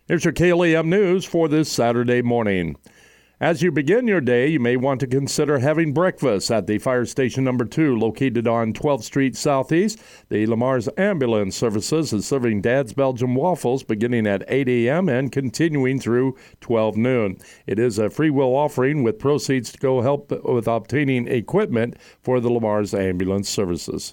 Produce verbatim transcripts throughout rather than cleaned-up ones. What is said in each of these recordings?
Here's your K L A M News for this Saturday morning. As you begin your day, you may want to consider having breakfast at the Fire Station Number two, located on twelfth Street Southeast. The Lamar's Ambulance Services is serving Dad's Belgian waffles beginning at eight a.m. and continuing through twelve noon. It is a free will offering with proceeds to go help with obtaining equipment for the Lamar's Ambulance Services.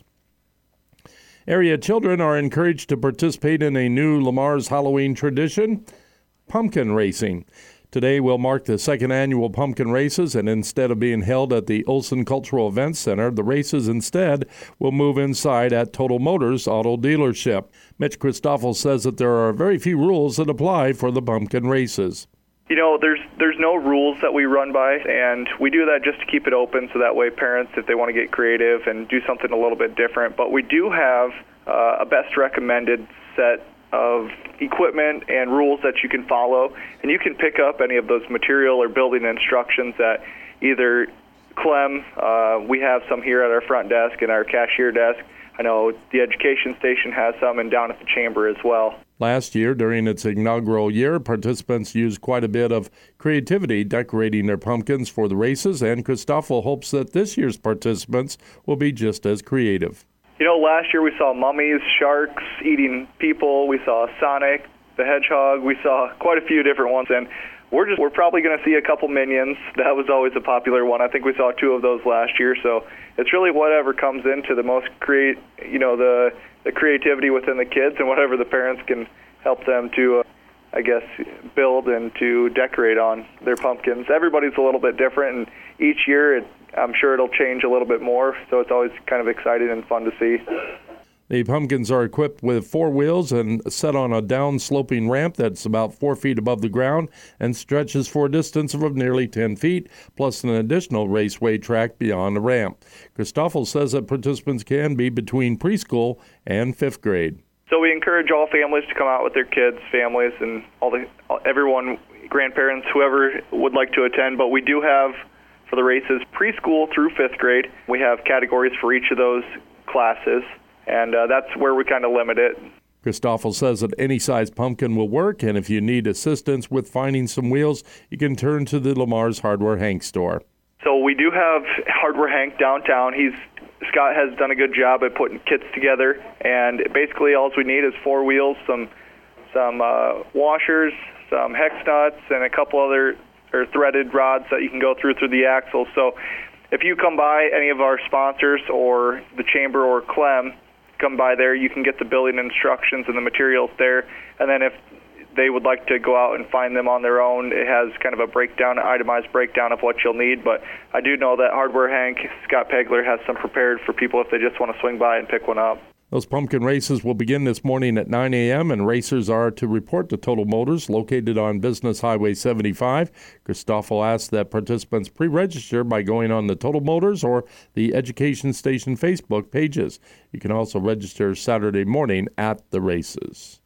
Area children are encouraged to participate in a new Lamar's Halloween tradition, pumpkin racing. Today will mark the second annual pumpkin races, and instead of being held at the Olson Cultural Events Center, the races instead will move inside at Total Motors Auto Dealership. Mitch Christoffel says that there are very few rules that apply for the pumpkin races. You know, there's there's no rules that we run by, and we do that just to keep it open so that way parents, if they want to get creative and do something a little bit different. But we do have uh, a best recommended set of equipment and rules that you can follow, and you can pick up any of those material or building instructions at either Clem. Uh, we have some here at our front desk and our cashier desk. I know the education station has some, and down at the chamber as well. Last year, during its inaugural year, participants used quite a bit of creativity decorating their pumpkins for the races, and Christoffel hopes that this year's participants will be just as creative. You know, last year we saw mummies, sharks eating people. We saw Sonic the Hedgehog. We saw quite a few different ones, and we're just we're probably going to see a couple Minions. That was always a popular one. I think we saw two of those last year. So it's really whatever comes into the most create, you know, the the creativity within the kids, and whatever the parents can help them to, uh, I guess, build and to decorate on their pumpkins. Everybody's a little bit different, and each year it, I'm sure it'll change a little bit more, so it's always kind of exciting and fun to see. The pumpkins are equipped with four wheels and set on a down-sloping ramp that's about four feet above the ground and stretches for a distance of nearly ten feet, plus an additional raceway track beyond the ramp. Christoffel says that participants can be between preschool and fifth grade. So we encourage all families to come out with their kids, families, and all the everyone, grandparents, whoever would like to attend. But we do have, for the races, preschool through fifth grade. We have categories for each of those classes, and uh, that's where we kind of limit it. Christoffel says that any size pumpkin will work, and if you need assistance with finding some wheels, you can turn to the Lamar's Hardware Hank store. So we do have Hardware Hank downtown. He's Scott has done a good job at putting kits together, and basically all we need is four wheels, some some uh, washers, some hex nuts, and a couple other or threaded rods that you can go through through the axles. So if you come by any of our sponsors or the chamber or Clem, come by there, you can get the building instructions and the materials there. And then if they would like to go out and find them on their own, it has kind of a breakdown, an itemized breakdown of what you'll need. But I do know that Hardware Hank, Scott Pegler, has some prepared for people if they just want to swing by and pick one up. Those pumpkin races will begin this morning at nine a.m., and racers are to report to Total Motors, located on Business Highway seventy-five. Christoffel asked that participants pre-register by going on the Total Motors or the Education Station Facebook pages. You can also register Saturday morning at the races.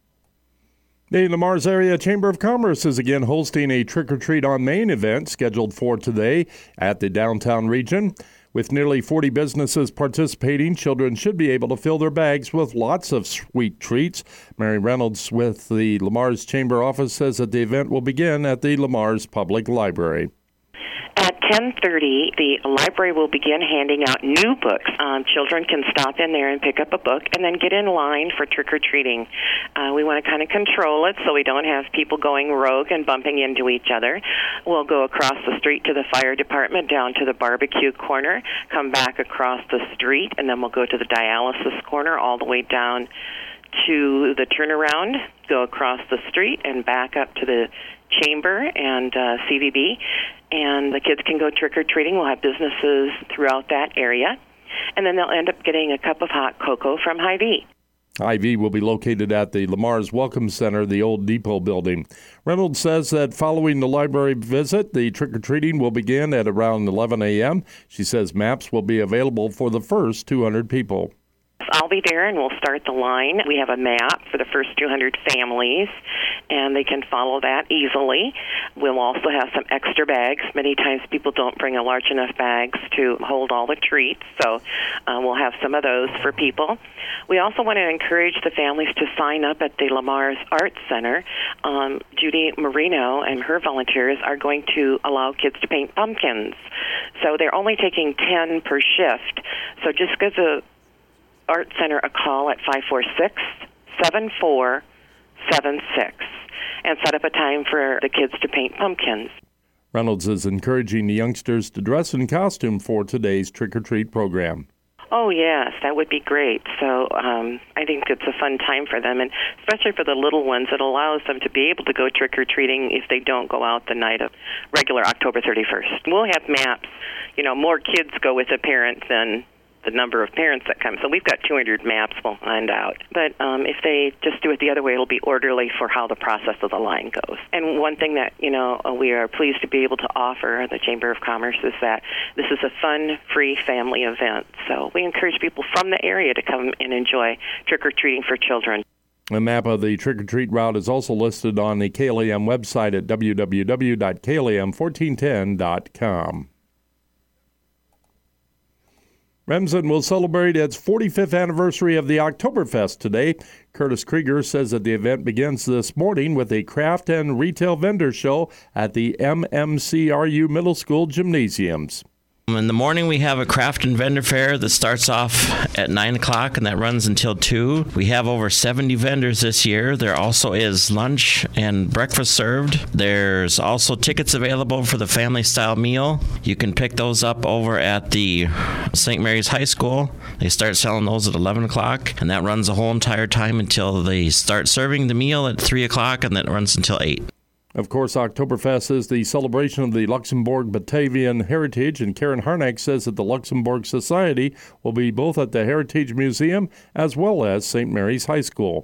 The Lamar's Area Chamber of Commerce is again hosting a Trick or Treat on Main event scheduled for today at the downtown region. With nearly forty businesses participating, children should be able to fill their bags with lots of sweet treats. Mary Reynolds with the Lamar's Chamber office says that the event will begin at the Lamar's Public Library. At ten thirty, the library will begin handing out new books. Um, children can stop in there and pick up a book and then get in line for trick-or-treating. Uh, we want to kind of control it so we don't have people going rogue and bumping into each other. We'll go across the street to the fire department, down to the barbecue corner, come back across the street, and then we'll go to the dialysis corner all the way down to the turnaround, go across the street and back up to the chamber and uh, C V B, and the kids can go trick-or-treating. We'll have businesses throughout that area, and then they'll end up getting a cup of hot cocoa from Hy-Vee. Hy-Vee will be located at the Lamar's Welcome Center, the old depot building. Reynolds says that following the library visit, the trick-or-treating will begin at around eleven a.m. She says maps will be available for the first two hundred people. I'll be there, and we'll start the line. We have a map for the first two hundred families, and they can follow that easily. We'll also have some extra bags. Many times people don't bring a large enough bags to hold all the treats, so uh, we'll have some of those for people. We also want to encourage the families to sign up at the Lamar's Arts Center. Um, Judy Marino and her volunteers are going to allow kids to paint pumpkins. So they're only taking ten per shift. So just give the Art Center a call at five four six, seven four seven six and set up a time for the kids to paint pumpkins. Reynolds is encouraging the youngsters to dress in costume for today's trick-or-treat program. Oh, yes, that would be great. So um, I think it's a fun time for them, and especially for the little ones, it allows them to be able to go trick-or-treating if they don't go out the night of regular October thirty-first. We'll have maps. You know, more kids go with a parent than the number of parents that come. So we've got two hundred maps we'll find out. But um, if they just do it the other way, it'll be orderly for how the process of the line goes. And one thing that, you know, we are pleased to be able to offer, the Chamber of Commerce, is that this is a fun, free family event. So we encourage people from the area to come and enjoy trick-or-treating for children. A map of the trick-or-treat route is also listed on the K L A M website at w w w dot k l a m fourteen ten dot com. Remsen will celebrate its forty-fifth anniversary of the Oktoberfest today. Curtis Krieger says that the event begins this morning with a craft and retail vendor show at the M M C R U Middle School gymnasiums. In the morning, we have a craft and vendor fair that starts off at nine o'clock and that runs until two. We have over seventy vendors this year. There also is lunch and breakfast served. There's also tickets available for the family-style meal. You can pick those up over at the Saint Mary's High School. They start selling those at eleven o'clock, and that runs the whole entire time until they start serving the meal at three o'clock, and that runs until eight. Of course, Oktoberfest is the celebration of the Luxembourg Batavian heritage, and Karen Harnack says that the Luxembourg Society will be both at the Heritage Museum as well as Saint Mary's High School.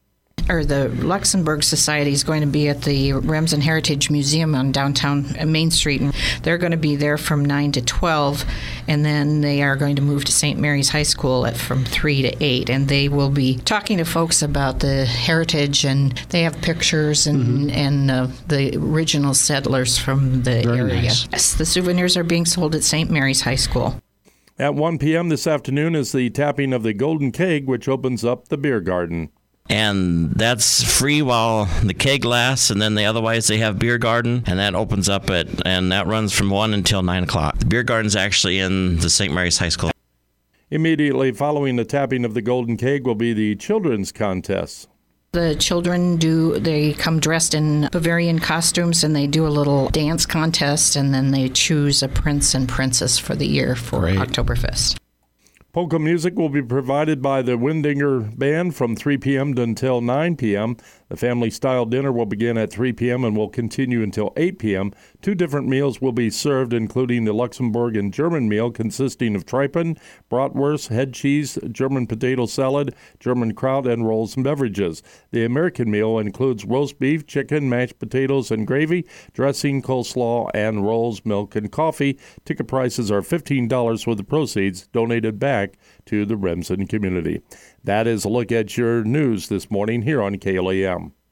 Or the Luxembourg Society is going to be at the Remsen Heritage Museum on downtown Main Street, and they're going to be there from nine to twelve, and then they are going to move to Saint Mary's High School at from three to eight, and they will be talking to folks about the heritage, and they have pictures and, mm-hmm. and uh, the original settlers from the Very area. Nice. Yes, the souvenirs are being sold at Saint Mary's High School. At one p.m. this afternoon is the tapping of the Golden Keg, which opens up the beer garden. And that's free while the keg lasts, and then they otherwise they have beer garden, and that opens up at and that runs from one until nine o'clock. The beer garden's actually in the Saint Mary's High School. Immediately following the tapping of the Golden Keg will be the children's contest. The children do, they come dressed in Bavarian costumes, and they do a little dance contest, and then they choose a prince and princess for the year for Great. Oktoberfest. Polka music will be provided by the Windinger Band from three p.m. until nine p.m. The family-style dinner will begin at three p.m. and will continue until eight p.m. Two different meals will be served, including the Luxembourg and German meal consisting of tripen, bratwurst, head cheese, German potato salad, German kraut, and rolls and beverages. The American meal includes roast beef, chicken, mashed potatoes, and gravy, dressing, coleslaw, and rolls, milk, and coffee. Ticket prices are fifteen dollars with the proceeds donated back to the Remsen community. That is a look at your news this morning here on K L A M.